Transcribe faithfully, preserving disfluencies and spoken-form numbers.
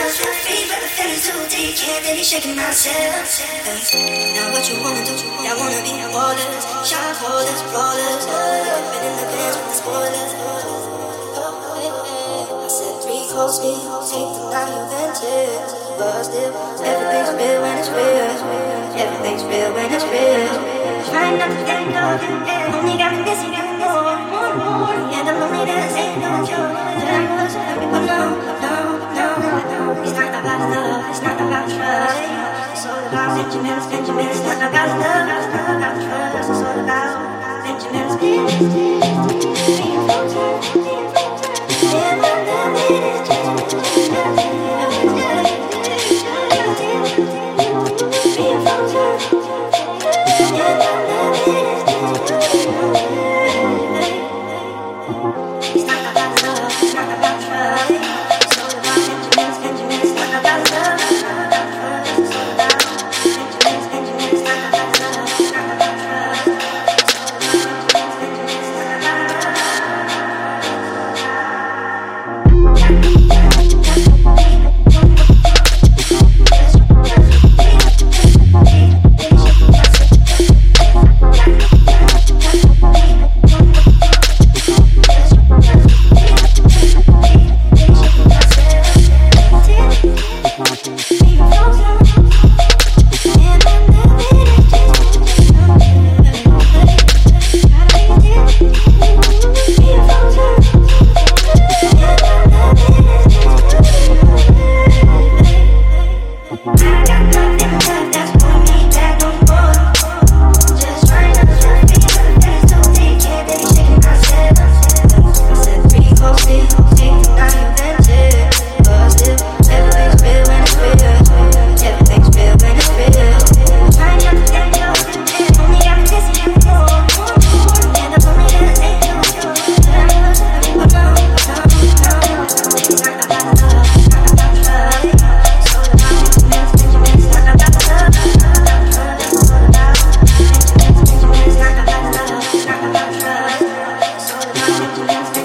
feel free, but the feeling's too deep. Can't really shake it myself. Now what you wanna do? I wanna be ballers, shot callers, brawlers. Been in the bands with the spoilers. I said three coast me, take the night you vented. But still, everything's real when it's real. Everything's real when it's real. Trying not to let go, only got me missing you more, more, more. Yeah, the loneliness ain't no cure. But I was happy, but no, no, no, no. It's not about love, it's not about trust. It's all about Benjamins, Benjamins. It's not about love, it's not about trust. It's all about Benjamins, Benjamins. Being frozen, being frozen. Yeah, my love is just being frozen. Yeah, my love is it's not about love, it's not about trust. It's all about Benjamins, Benjamins. It's not about love, it's not about trust. It's all about Benjamins, Benjamins. It's not about love, it's not about trust. It's all about Benjamins, Benjamins. It's not about Benjamins.